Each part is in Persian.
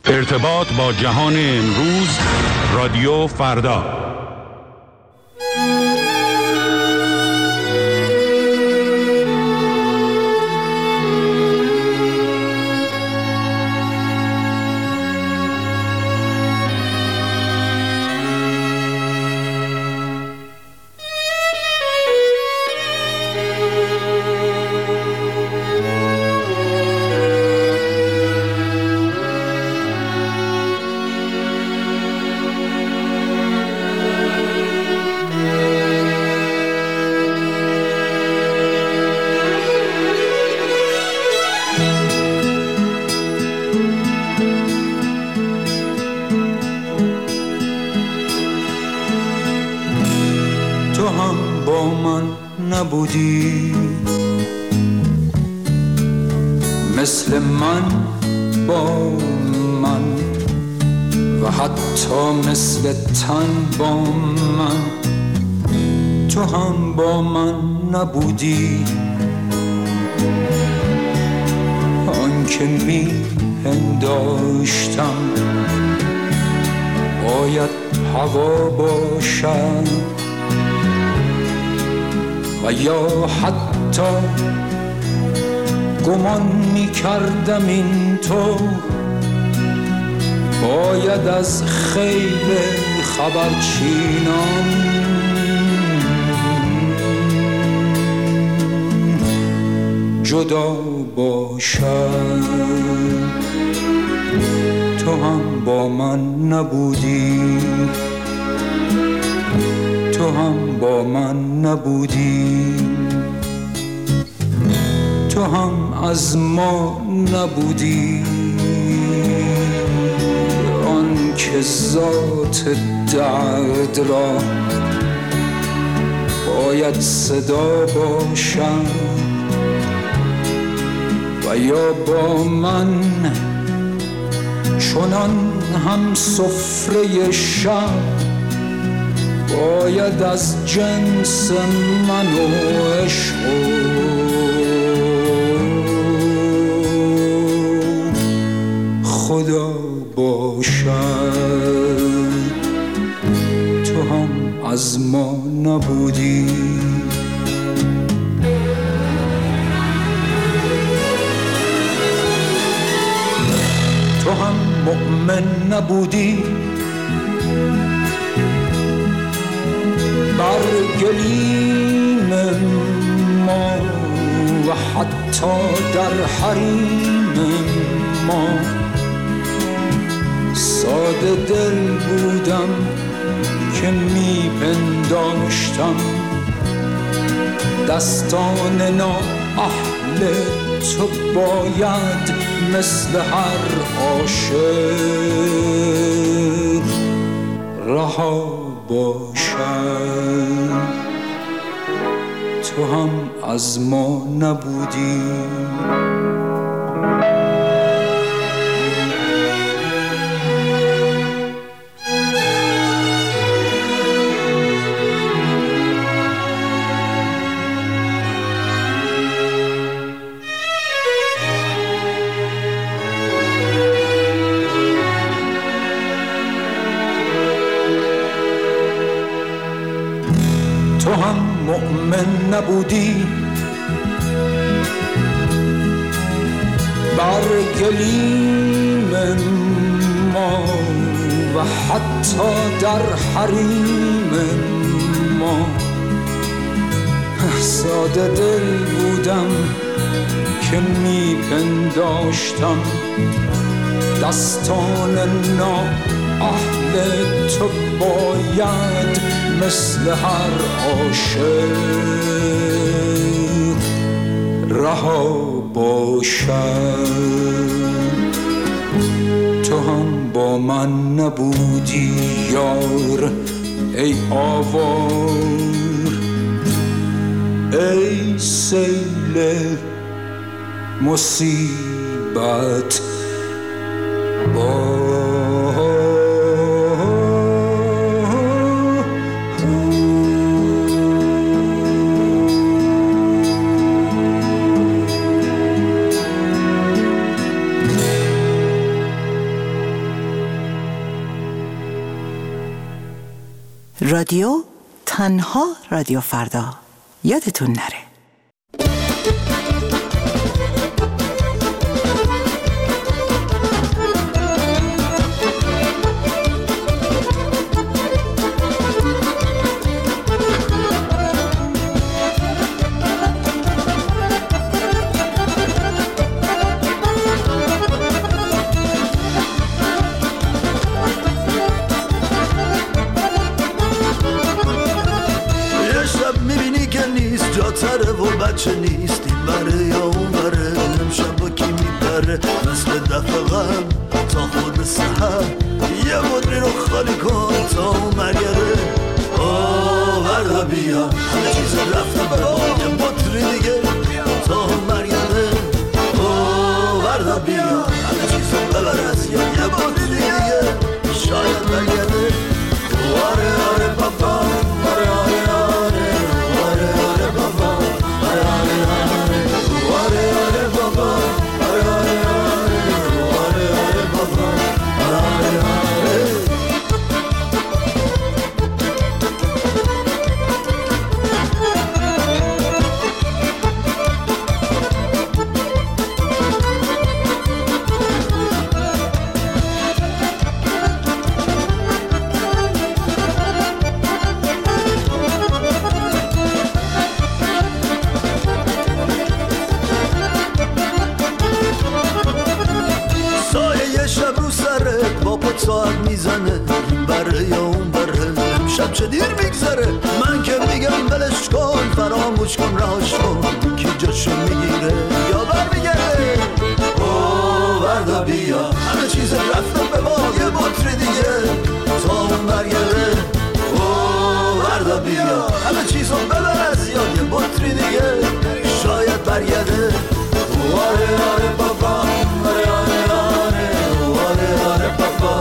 ارتباط با جهان امروز، رادیو فردا. نبودی مثل من با من و حتی مثل تن با من، تو هم با من نبودی. آن که می پنداشتم باید هوا باشد و یا حتی گمان می کردم این تو باید از خیل خبرچینان جدا باشد. تو هم با من نبودی، تو هم با من نبودی، تو هم از ما نبودی. آن که ذات درد را باید صدا باشد و یا با من چنان هم سفره شب باید از جنس من و عشق خدا باشد. تو هم از ما نبودی، تو هم مؤمن نبودی بر گلیم ما و حتی در حریم ما. ساده دل بودم که می پنداشتم دستان نااهل تو باید مثل هر عاشق رها باشد. تو هم از ما نبودی، تو هم مؤمن نبودی بر گلیم ما و حتی در حریم ما. ساده دل بودم که می پنداشتم دستان نااهل تو باید مثل هر عاشق رها باشد. تو هم با من نبودی یار ای آوار، ای سیل مصیبت رادیو تنها رادیو فردا. یادتون نره. جاتره و بچه نیست این بره یا اون بره امشب با کی میبره مثل دفعه غم تا خود سحر یه مدری رو خالی کن تا اون مرگره وردا بیا همه چیز رفته به یه مدری دیگه تا اون مرگره وردا بیا همه چیز ببر از یا یه مدری دیگه شاید مرگره آره بابا آره ساعت میزنه این بره یا اون بره شب چه دیر میگذره من که میگم بلش کن فراموش کن رهاش کن کی جاشو میگیره یا برمیگرده وردا بیا همه چیز رفته به یه بطری دیگه تا اون برگرده وردا بیا همه چیزو ببر از یاد یه بطری دیگه شاید برگرده آره بابا آره بابا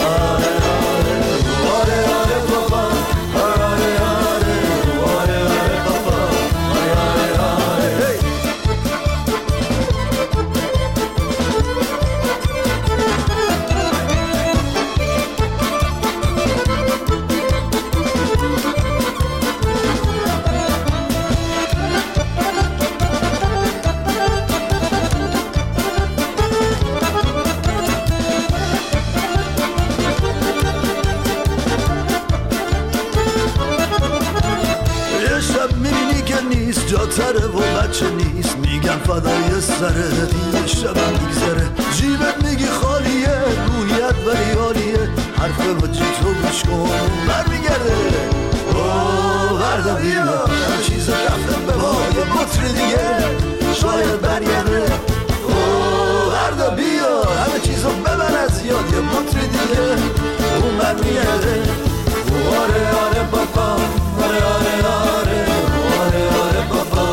جاتره و بچه نیست میگم فدای سره دیگه شبم میگذره جیبت میگی خالیه رویت ولی حالیه حرف بچه تو گوش کن برمیگرده وردا بیا همه چیز رفتم به یه بطری دیگه شاید برگرده وردا بیا همه چیزو ببر از یاد یه بطری دیگه اون برمیگرده آره بابا آره بابا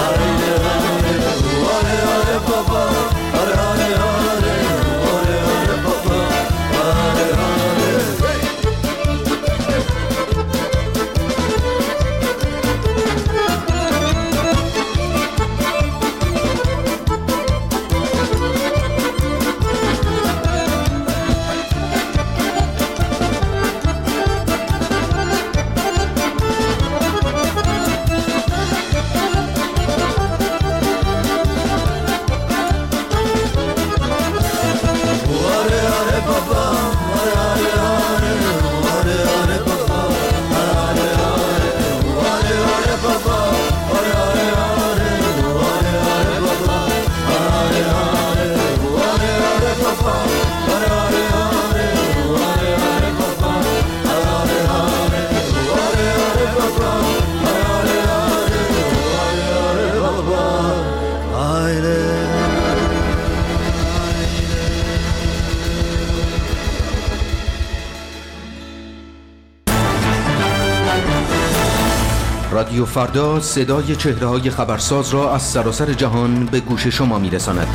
رادیو فردا صدای چهره‌های خبرساز را از سراسر جهان به گوش شما می‌رساند.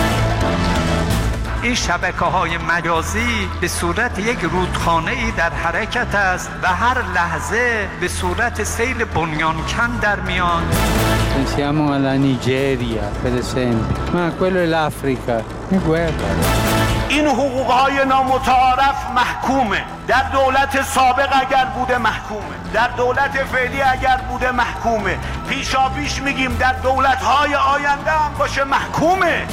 این شبکه‌های مجازی به صورت یک رودخانه‌ای در حرکت است و هر لحظه به صورت سیل بنیانکن در میان. Pensiamo alla Nigeria, per esempio, ma quello è l'Africa, è guerra. این حقوقهای نامتعارف محکومه. در دولت سابق اگر بوده محکومه، در دولت فعلی اگر بوده محکومه، پیشاپیش میگیم در دولت‌های آینده هم باشه محکومه.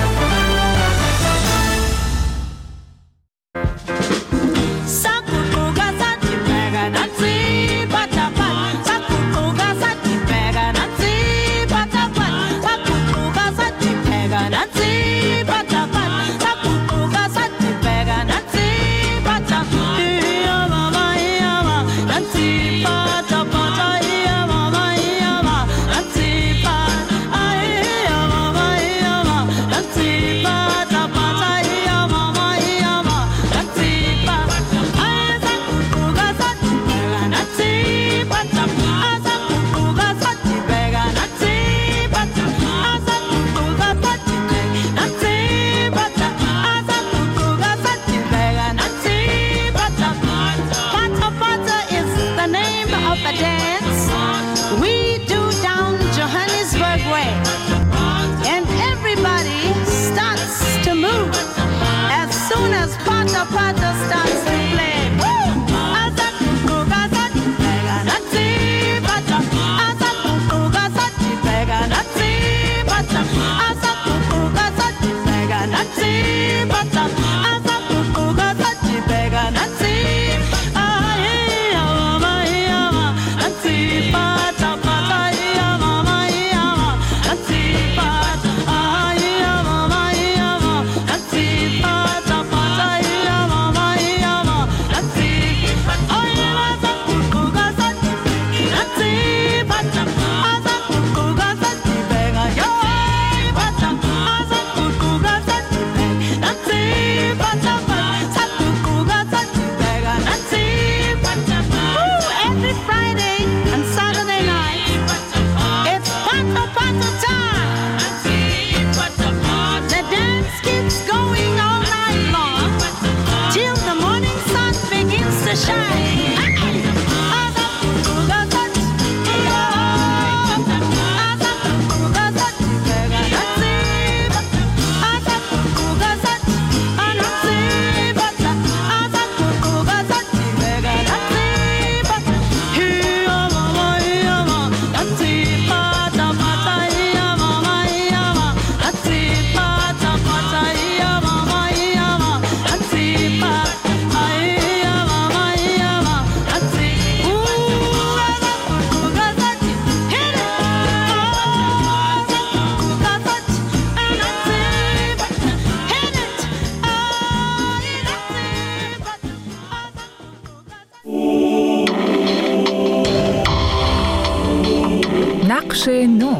نقش نو.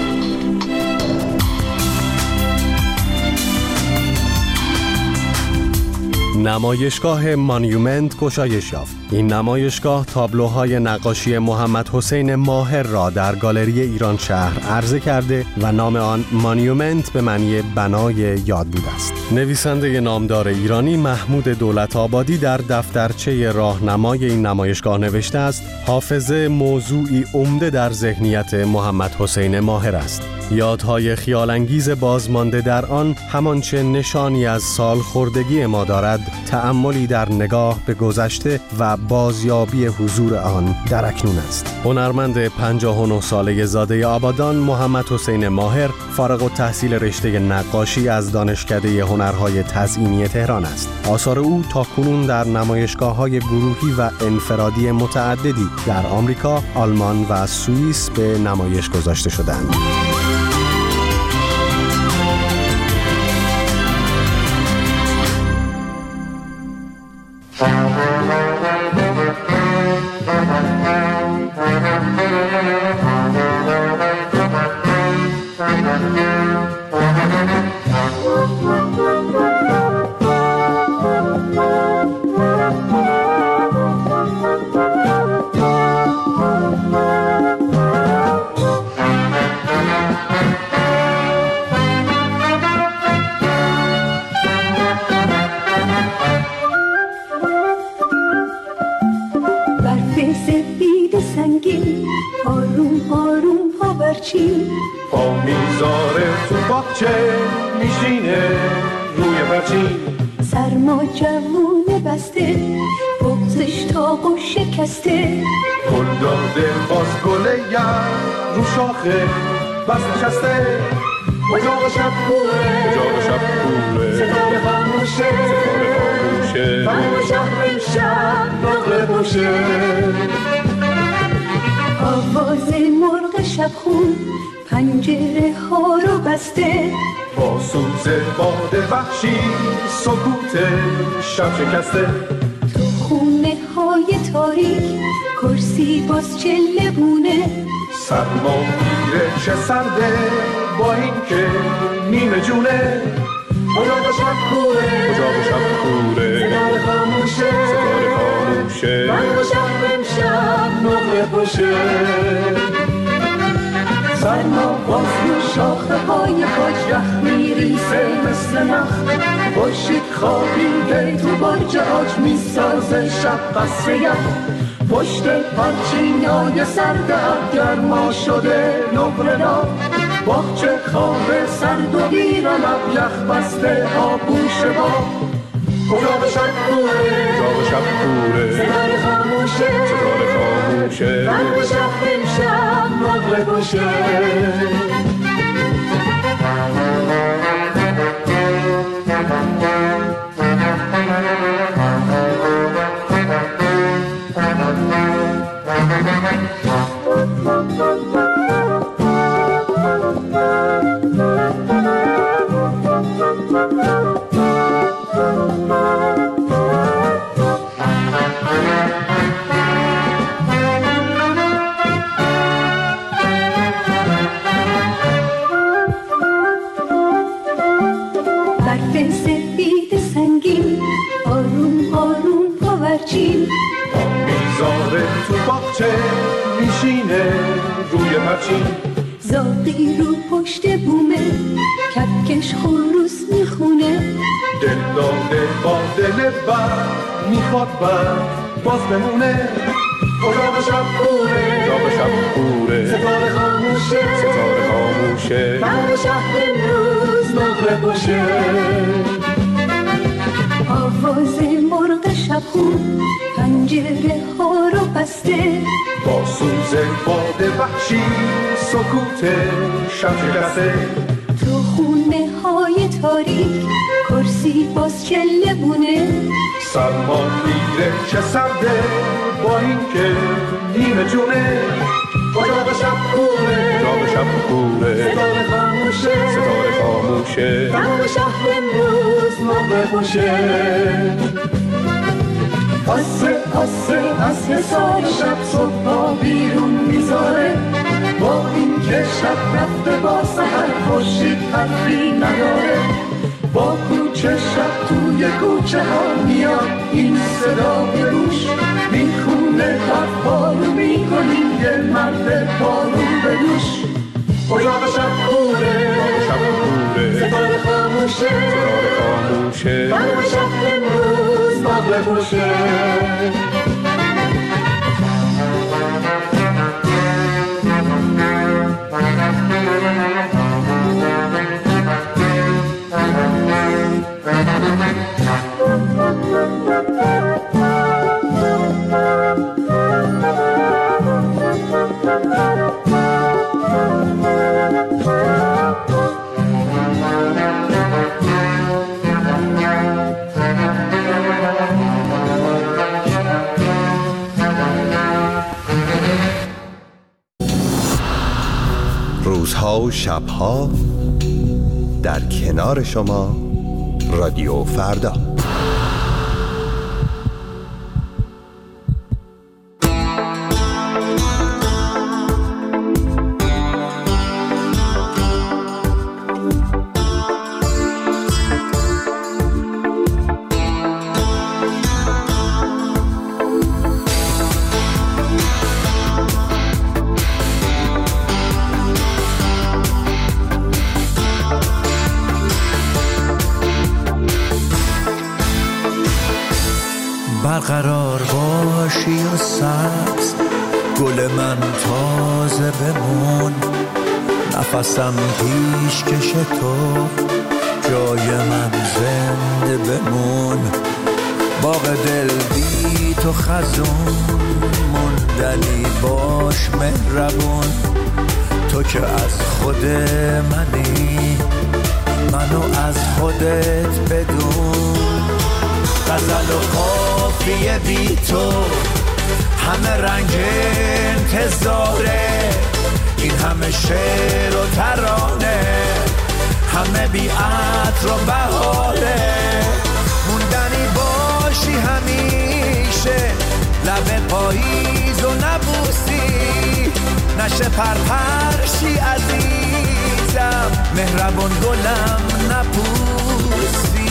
نمایشگاه مانیومنت گشایش یافت. این نمایشگاه تابلوهای نقاشی محمد حسین ماهر را در گالری ایران شهر عرضه کرده و نام آن مانیومنت به معنی بنای یاد بود است. نویسنده نامدار ایرانی محمود دولت‌آبادی در دفترچه راهنمای این نمایشگاه نوشته است: حافظه موضوعی عمده در ذهنیت محمد حسین ماهر است. یادهای خیالانگیز بازمانده در آن همانچه نشانی از سالخوردگی ما دارد، تأملی در نگاه به گذشته و بازیابی حضور آن در اکنون است. هنرمند 59 ساله زاده آبادان محمد حسین ماهر فارغ التحصیل رشته نقاشی از دانشکده هنرهای تزئینی تهران است. آثار او تاکنون در نمایشگاه‌های گروهی و انفرادی متعددی در آمریکا، آلمان و سوئیس به نمایش گذاشته شدند. پا میذاره تو باغچه، میشینه روی پرچین، سرما جوونه بسته، بغزش تاق و شکسته. گل داده باز گله گر رو شاخه بس نشسته. اجاق شب کوره، ستاره خاموشه، فرق شهر امشب نقره باشه. آواز مرغ شبخون پنجره ها رو بسته. با سوز باد وحشی سکوت شب شکسته. تو خونه های تاریک کرسی باز چله بونه. سرما میره چه سرده با این که نیمه جونه. اجاق شب کوره، ستاره خاموشه، فرق شهر امشب نقره باشه. سرما باز رو شاخه های کاج یخ میریسه مثل نخ. خورشید خوابیده تو برج عاج میسازه شب قصر یخ. پشت پرچینای سرد اب گرما شده نقره را. باغچه خواب سرد و ویران اب یخ بسته آغوش با. اجاق شب کوره، ستاره خاموشه، فرق شهر امشب نقره باشه. میذاره تو باغچه میشینه روی پرچین. زاغی رو پشت بومه کپکش خروس میخونه. دل داده با دل بر میخواد بر باز بمونه. اجاق شب کوره، ستاره خاموشه، فرق شهر امروز نقره باشه. آواز مرغ شبخون پنجره ها رو بسته. با سوز باد وحشی سکوت شب شکسته. تو خونه های تاریک کرسی باز چله بونه. سرما میره چه سرده با این که نیمه جونه. اجاق شب کوره، ستاره خاموشه، فرق شهر امروز نقره باشه. آسه سال شب صبح بیرون میذاره. با این که شب رفته با سحر خورشید حرفی نداره. با کوچه شب توی کوچه ها میاد این صدا به گوش. میخونه حرفا رو میکنیم یه مرد بارون به دوش. اجاق شب کوره، ستاره خاموشه، فرق شهر امروز نقره باشه. روزها و شبها در کنار شما رادیو فردا. برقرار باشی و سبز گل من تازه بمون. نفسم پیش کش تو جای من زنده بمون. باغ دل بی تو خزون موندنی باش مهربون. تو که از خود منی منو از خودت بدون. غزل و قافیه بی تو همه رنگ انتظاره. این همه شعر و ترانه همه بی عطر و بهاره. موندنی باشی همیشه لب پاییز و نبوسی. نشه پرپرشی عزیزم مهربون گلم نپوسی.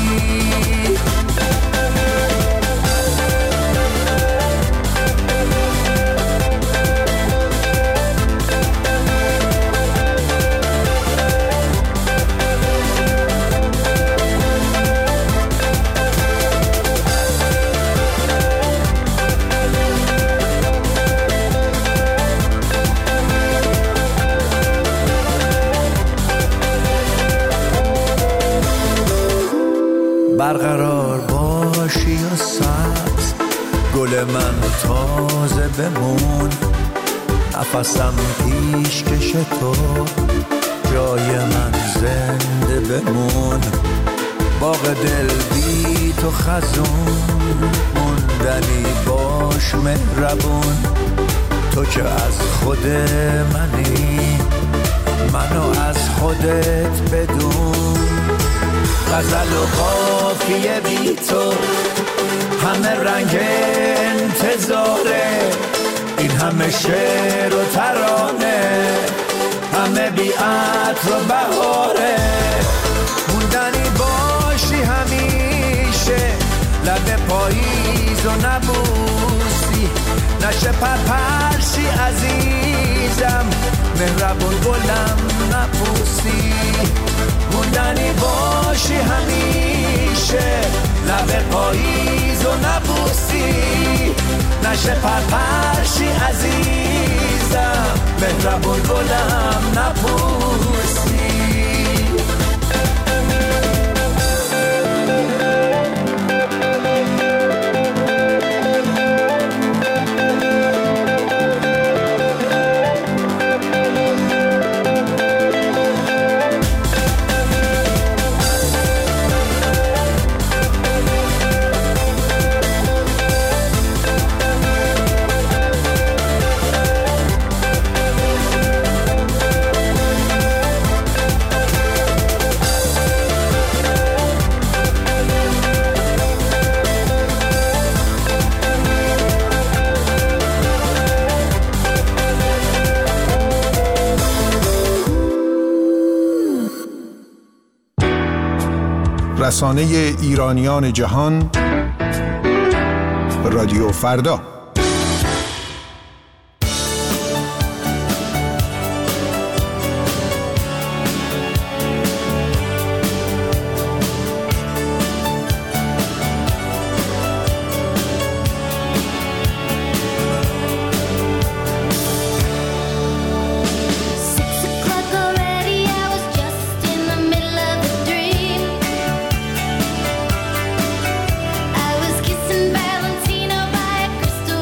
برقرار باشی و سبز گل من تازه بمون. نفسم پیش کش تو جای من زنده بمون. باغ دل بی تو خزون موندنی باش مهربون. تو که از خود منی منو از خودت بدون. غزل و قافیه بی تو همه رنگ انتظاره. این همه شعر و ترانه همه بی عطر و بهاره. موندنی باشی همیشه لب پاییز و نبوسی. نشه پرپرشی عزیزم مهربون گلم نپوسی. موندنی باشی همیشه لب پاییز و نبوسی. نشه پرپرشی عزیزم مهربون گلم نپوسی. رسانه ایرانیان جهان رادیو فردا. Crystal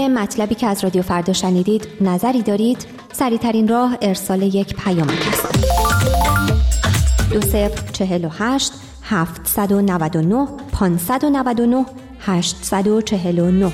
درباره مطلبی که از رادیو فردا شنیدید نظری دارید؟ سریع‌ترین راه ارسال یک پیامک است. 2048 799 599 849.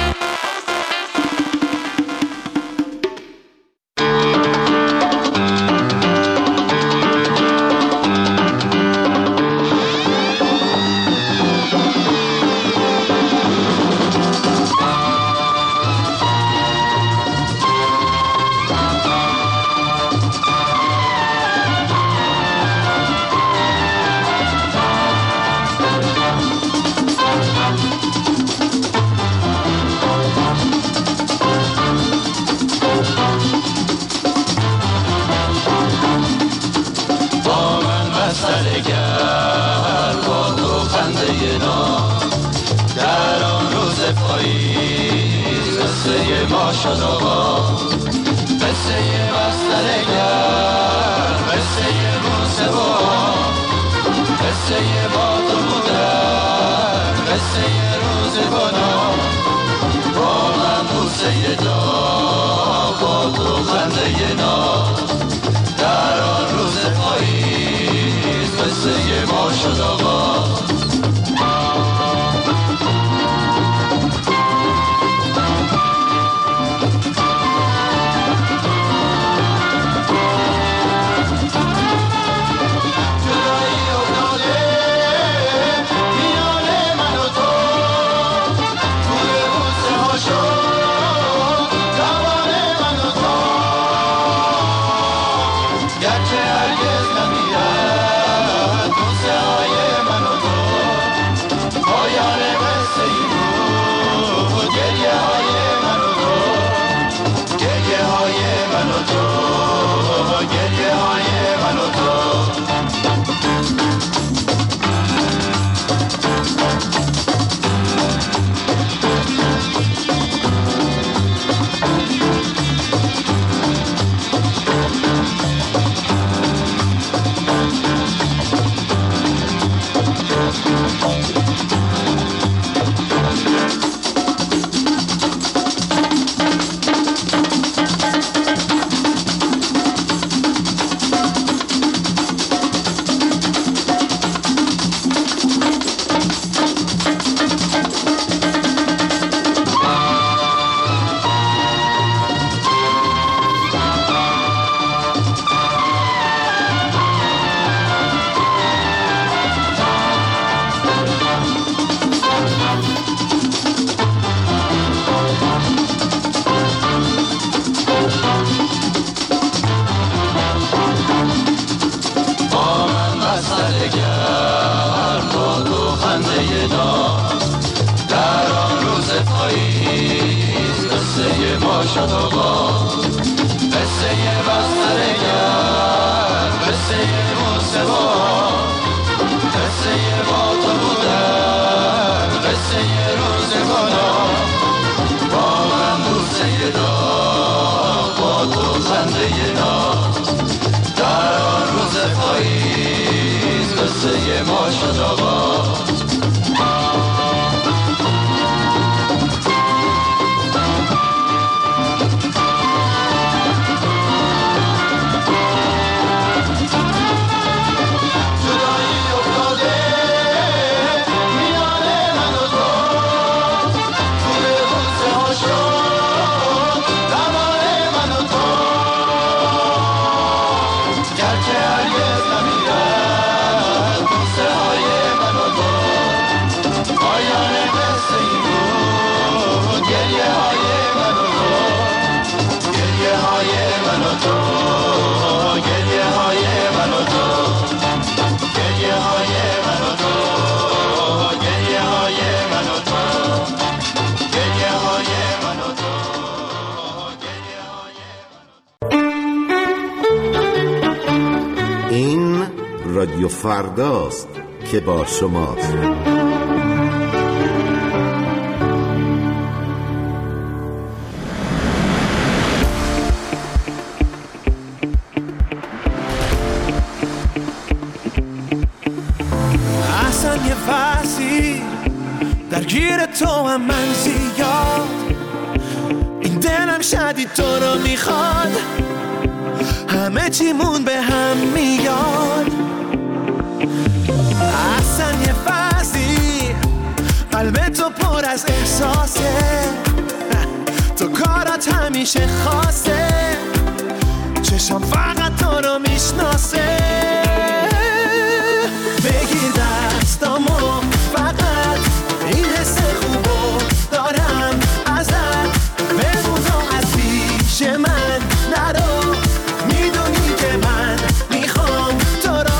رادیو فرداست که با شماست. احسن یه فصلی درگیر تو هم من زیاد دلم شدید تو رو میخواد، همه چیمون به هم میاد. اصلا یه فضی قلب تو پر از احساسه، تو کارات همیشه خاصه، چشم فقط تو رو میشناسه. بگیر دستامو فقط، این حس خوبو دارم ازت، بمون و از پیش من نرو، میدونی که من میخوام تو رو.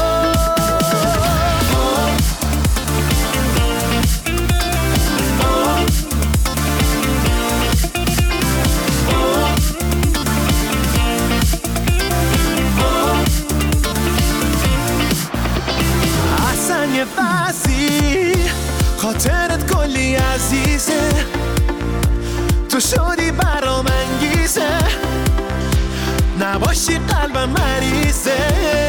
یه فصی خاطرت کلی عزیزه، تو شدی برام انگیزه، نباشی قلبم مریضه.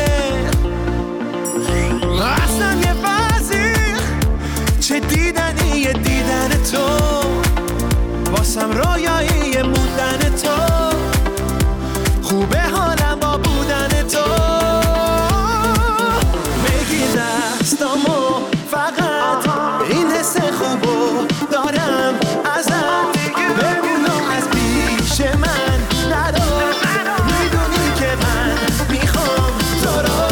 اصلا یه فصی چه دیدنیه دیدن تو، واسم رویایی موندن تو، خوبه حالم با بودن تو. دستامو فقط، این حس خوبو دارم ازت، بمون و از پیش من نرو، میدونی که من میخوام تو رو.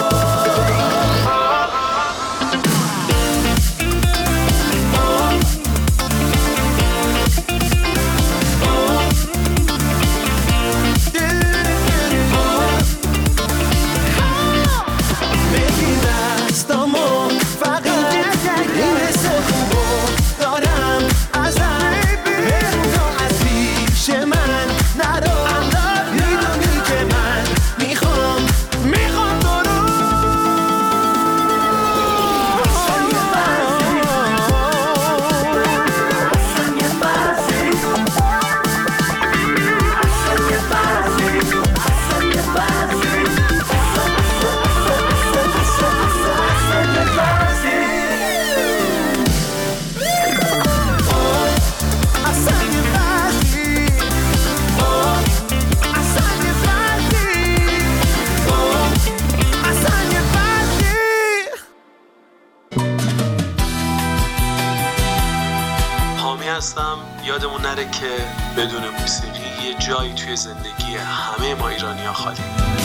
یادمون نره که بدون موسیقی یه جایی توی زندگی همه ما ایرانی‌ها خالی.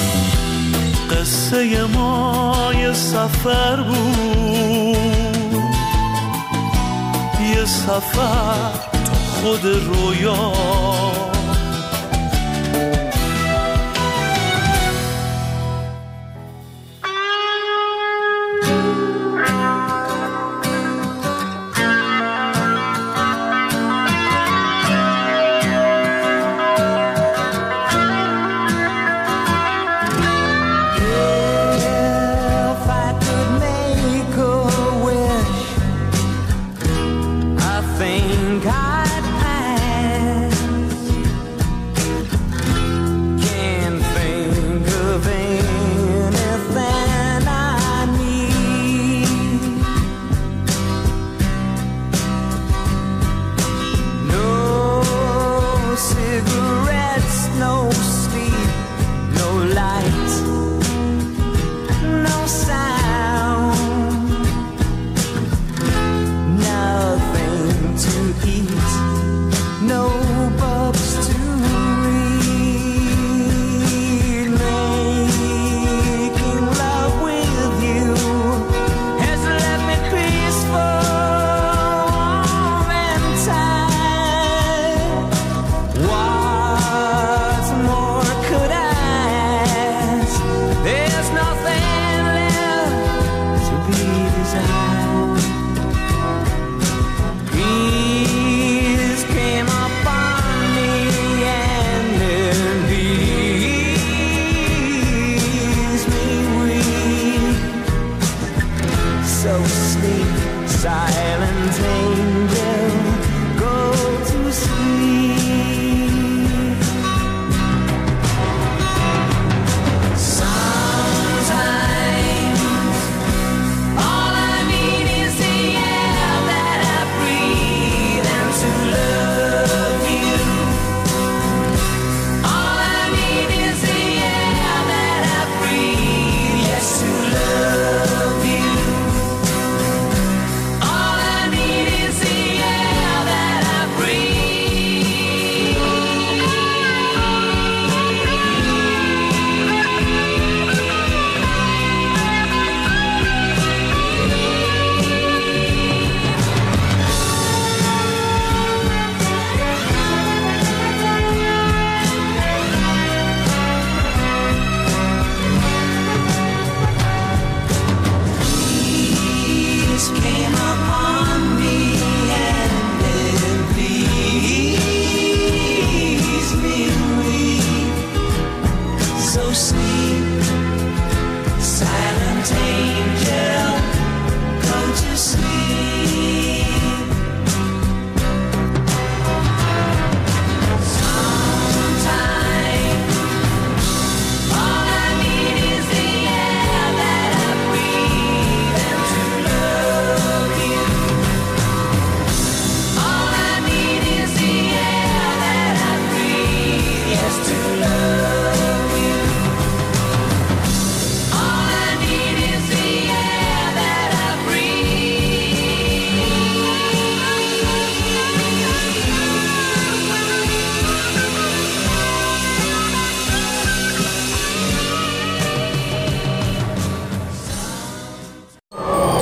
قصه ما یه سفر بود، یه سفر تا خود رویا،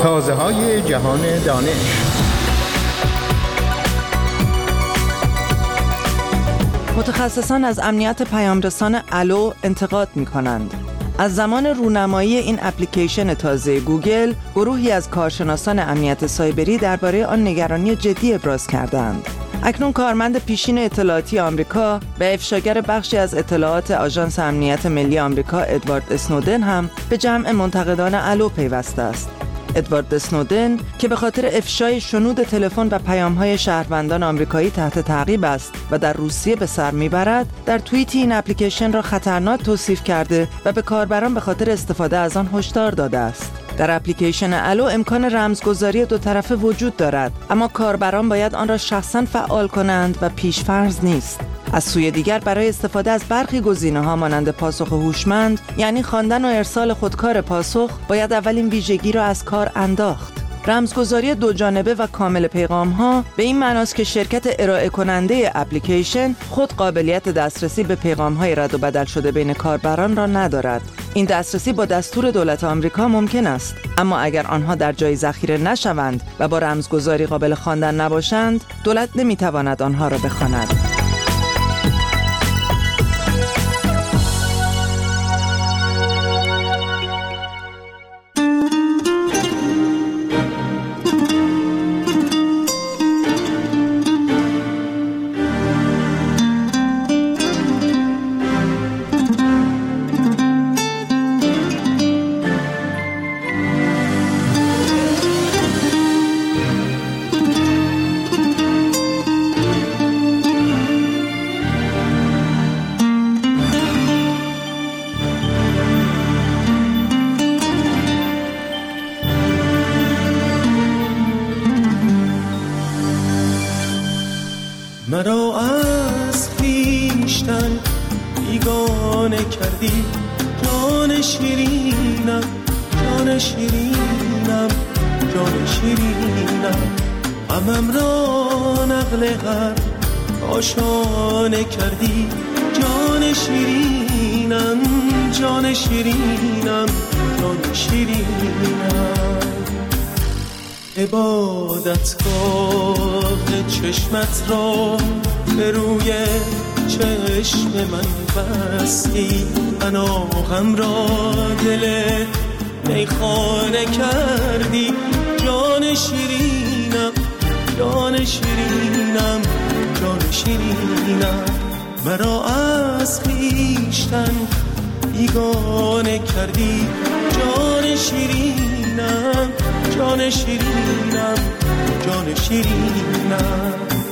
تازه‌های جهان دانش. متخصصان از امنیت پیامرسان الو انتقاد می‌کنند. از زمان رونمایی این اپلیکیشن تازه گوگل، گروهی از کارشناسان امنیت سایبری درباره آن نگرانی جدی ابراز کردند. اکنون کارمند پیشین اطلاعاتی آمریکا و افشاگر بخشی از اطلاعات آژانس امنیت ملی آمریکا ادوارد اسنودن هم به جمع منتقدان الو پیوسته است. ادوارد اسنودن که به خاطر افشای شنود تلفن و پیام‌های شهروندان آمریکایی تحت تعقیب است و در روسیه به سر میبرد، در توییتی این اپلیکیشن را خطرناک توصیف کرده و به کاربران به خاطر استفاده از آن هشدار داده است. در اپلیکیشن الو امکان رمزگذاری دو طرفه وجود دارد، اما کاربران باید آن را شخصاً فعال کنند و پیش‌فرض نیست. از سوی دیگر برای استفاده از برخی گزینه‌ها مانند پاسخ هوشمند، یعنی خواندن و ارسال خودکار پاسخ، باید اول این ویژگی را از کار انداخت. رمزگذاری دو جانبه و کامل پیغام‌ها به این معناست که شرکت ارائه کننده اپلیکیشن خود قابلیت دسترسی به پیغام‌های رد و بدل شده بین کاربران را ندارد. این دسترسی با دستور دولت آمریکا ممکن است، اما اگر آنها در جایی ذخیره نشوند و با رمزگذاری قابل خواندن نباشند، دولت نمی‌تواند آنها را بخواند. مرا از خویشتن بیگانه کردی، جان شیرینم، جان شیرینم، جان شیرینم. غمم را نقل هر آشانه کردی، جان شیرینم، جان شیرینم، جان شیرینم. عبادتگاه چشمت را به روی چشم من بستی، پناهم را دل میخانه کردی، جان شیرینم، جان شیرینم، جان شیرینم. مرا از خویشتن بیگانه کردی، جان شیرینم، جان شیرینم، جان شیرینم.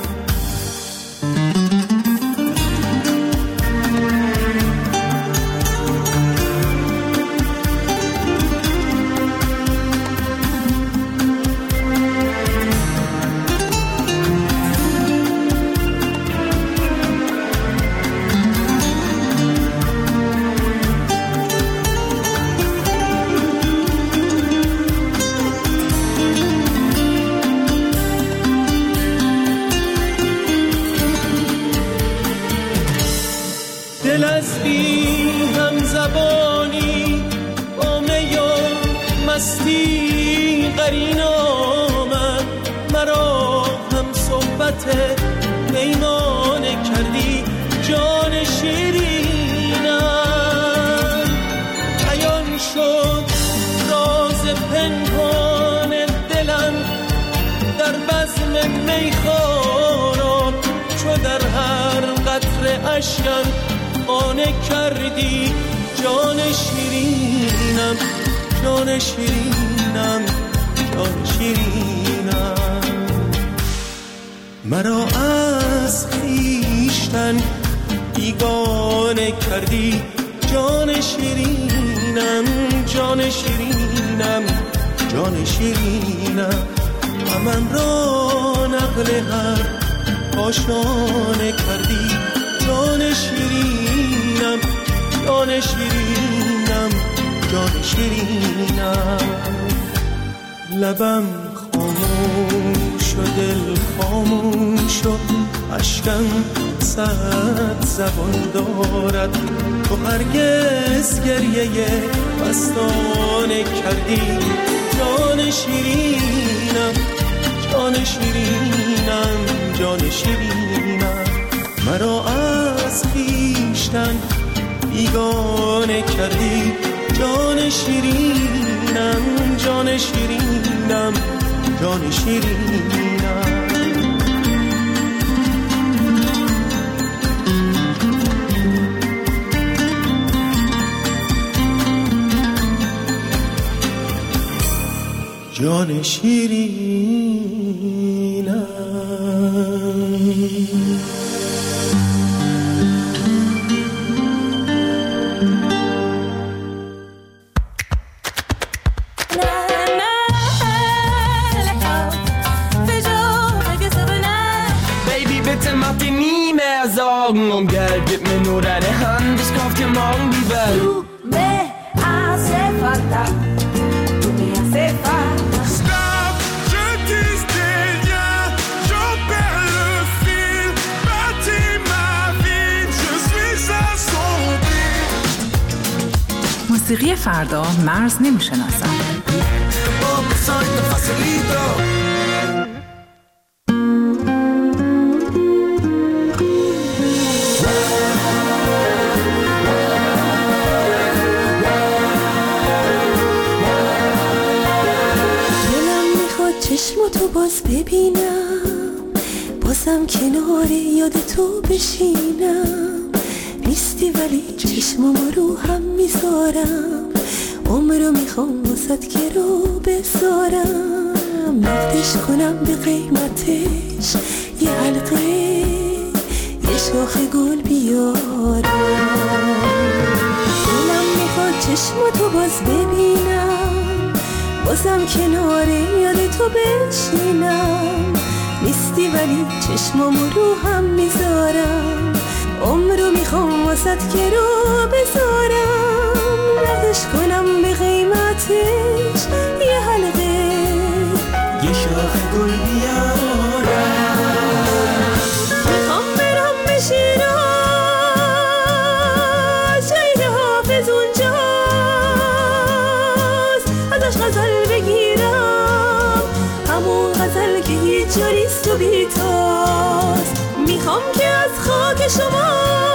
دل از بی هم زبانی با می و مستی قرین آمد، مرا هم صحبت پیمانه کردی، جان شیرینم. عیان شد راز پنهان دلم در بزم میخواران، چو در هر قطره اشکم خانه کردی، جان شیرینم، جان شیرینم، جان شیرینم. مرا از خویشتن بیگانه کردی، جان شیرینم، جان شیرینم، جان شیرینم. غمم را نقل هر آشانه کردی، جان شیرینم، جان شیرینم، جان شیرینم. لبم خاموش و دل خاموش و اشکم صد زبان دارد، تو هرگز گریه مستانه کردی، جان شیرینم جان شیرینم جان شیرینم مرا از خویشتن بیگانه کردی جان شیرینم جان شیرینم جان شیرینم جان شیرینم Sorgen um Geld, gib mir nur deine Hand, ich kauf dir morgen die Welt. Du me hace falta, tu me hace falta. Stop, je dis des liens, j'en perds le fil. Bâtis ma vie, je suis assombri. موسیقی فردا مرز نمیشناسد. چشم تو باز ببینم بازم کنار یاد تو بشینم نیستی ولی چشمم رو هم میذارم عمر رو میخوام واسد که رو بذارم نقدش کنم به قیمتش یه حلقه یه شاخ گل بیارم دلم میخواد چشم تو باز ببینم بازم کنار یاد تو بشینم نیستی ولی چشمم رو هم میذارم عمر رو میخوام واسد که رو بذارم نقدش کنم به قیمتش یه حلقه یه شاخ گل بیارم میخوام برم به شیراز شهید حافظ اونجاست ازش غزل بگیرم همون غزل که هیچ جاریست و بیتاست میخوام که از خاک شما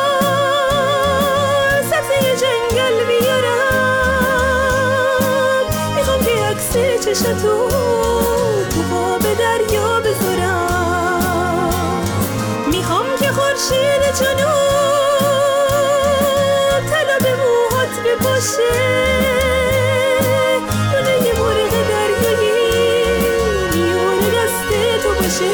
سبزه جنگل بیارم میخوام که عکس چشتو تو قاب دریا بذارم میخوام که خورشید جنوب طلا به موهات بپاشه دونه یه مرغ دریایی میونه دست تو باشه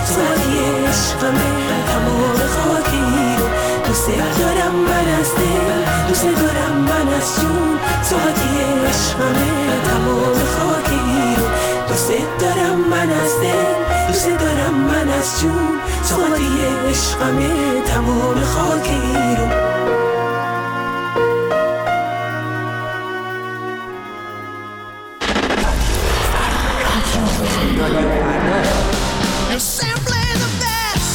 سوادی عشقمه تمام خاکی رو دوست دارم من از دل دوست دارم من از جون سوادی عشقمه تمام خاکی رو دوست دارم من از دل دوست دارم من از جون سوادی عشقمه تمام خاکی رو You're simply the best.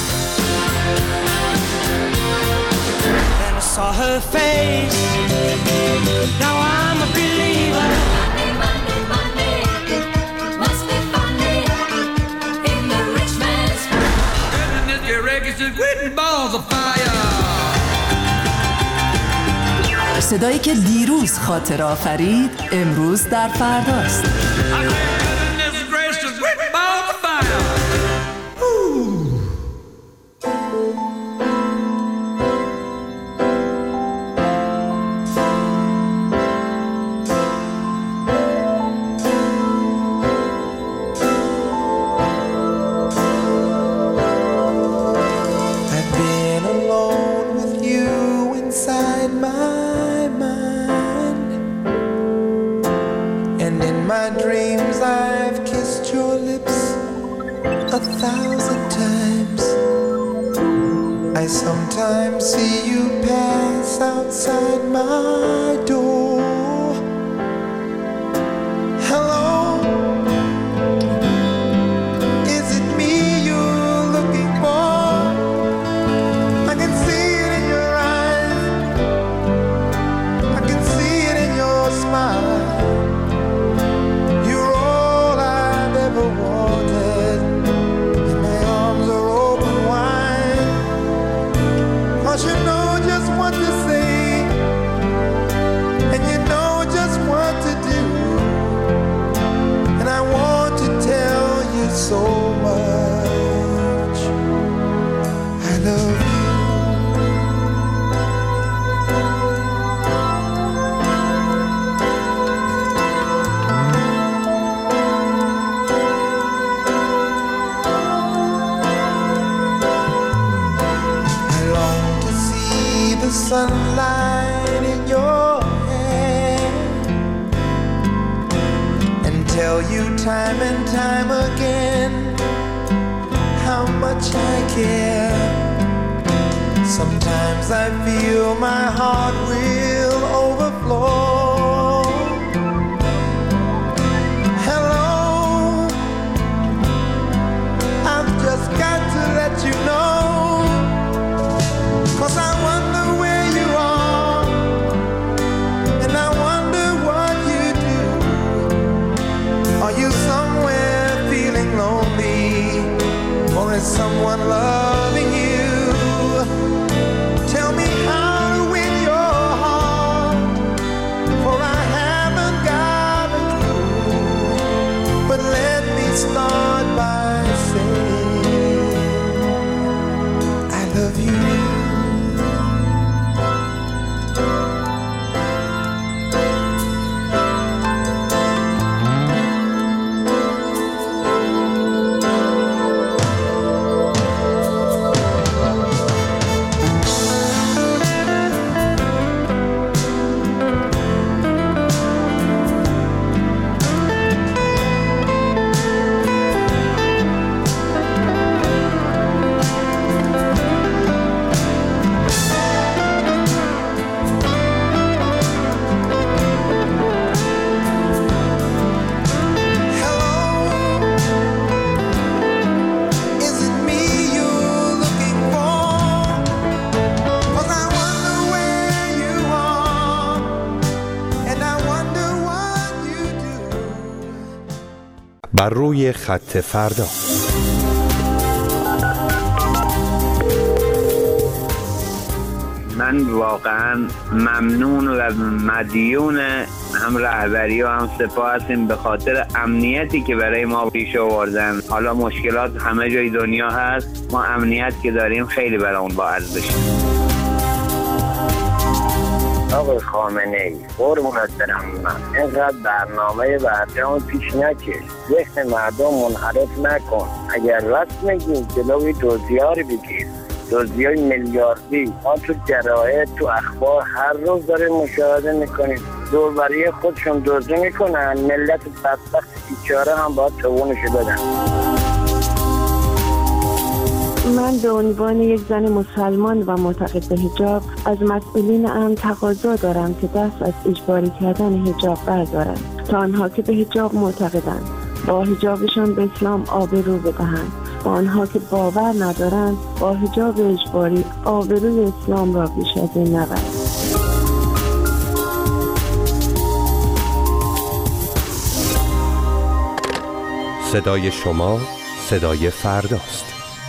Then I saw her face. Now I'm a believer. Monday, Monday, must be funny in the rich man's Goodness, your eggs is written balls of fire. صدایی که دیروز خاطر آفرید امروز در فرداست. I sometimes see you pass outside my door. Hello, is it me you're looking for? I can see it in your eyes, I can see it in your smile. You're all I've ever wanted, and my arms are open wide. 'Cause you know just what to say, and you know just what to do, and I want to tell you so much. I love you. I long to see the sunlight in your hair and tell you time and time again how much I care. Sometimes I feel my heart will overflow. Hello, I've just got to let you know. 'Cause I wonder where you are, and I wonder what you do. Are you somewhere feeling lonely, or is someone loving you? Tell me how to win your heart, for I haven't got a clue. But let me start by saying I love you. Is it me you're looking for? 'Cause I wonder where you are, and I wonder what you do. بر روی خط فردا. من واقعا ممنون و مدیون هم رهبری و هم سپاه هستیم به خاطر امنیتی که برای ما پیش آوردن. حالا مشکلات همه جای دنیا هست، ما امنیت که داریم خیلی برای اون با ارزشه. آقای خامنه‌ای قربونت برم، من اینقدر برنامه برجام پیش نکش، ذهن مردم منحرف نکن. اگر راست میگی جلوی دزدی‌ها رو بگیر، دزدی‌های میلیاردی. ما تو جراید تو اخبار هر روز داریم مشاهده میکنیم، دوربری خودشون دزدی میکنن، ملت بدبخت بیچاره هم باید توانشو بدن. من به عنوان یک زن مسلمان و معتقد به حجاب از مسئولین امن تقاضا دارم که دست از اجباری کردن حجاب بردارند تا آنها که به حجاب معتقدند با حجابشان به اسلام آبرو بدهند و آنها که باور ندارند با حجاب اجباری آبروی اسلام را بیش از این نبرند. صدای شما صدای فرداست.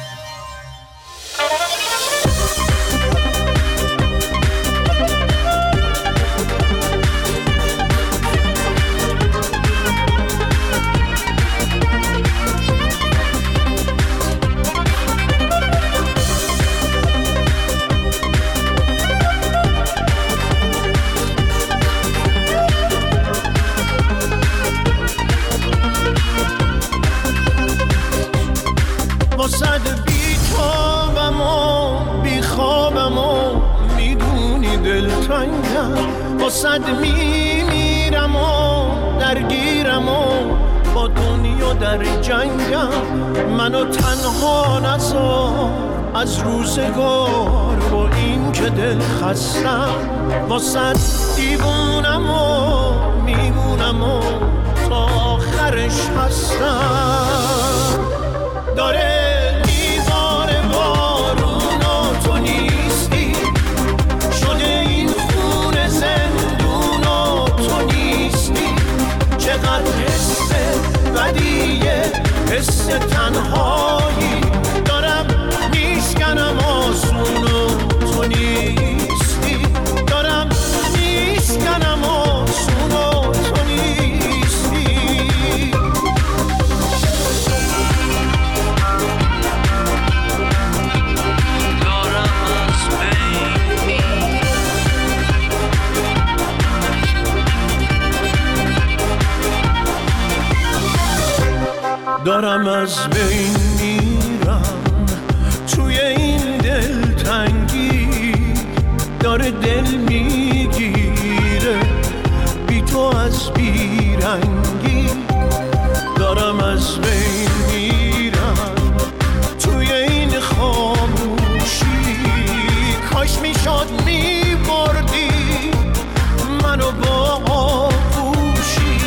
صد میمیرم و درگیرم و با دنیا در جنگم، منو تنها نذار از روزگار با این که دل خستم، واسد دیوونم و میمونم و تا آخرش هستم. داره میباره بارون و تو نیستی، شده این خون زندون و تو نیستی، چقدر حس بدیه، حس تنهایی دارم میشکنم آسون و تو نیستی، دارم میشکنم آسون و تو نیستی. دارم از بین میرم توی این دلتنگی، داره دل میگیره بی تو از بیرنگی، دارم از بین میرم توی این خاموشی، کاش میشد میبردی منو با آغوشی،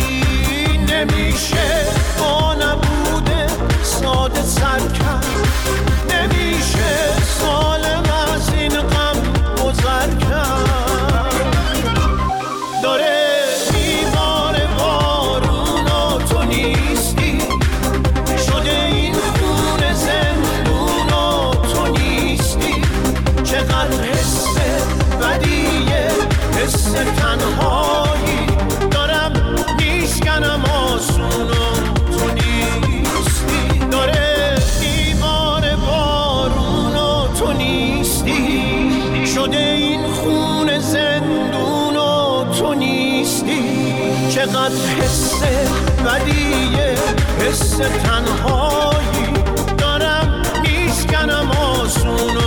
نمیشه با نبوده ساده سر کرد، نمیشه سالم از این غم گذر کرد. داره میباره بارون و تو نیستی، شده این خون زندون و تو نیستی، چقدر حس بدیه، حس تنهایی دارم میشکنم آسون و تو نیستی، داره میباره بارون و تو نیستی، شده این خون زندون و تو نیستی، چقدر حس بدیه، حس تنهایی دارم میشکنم آسون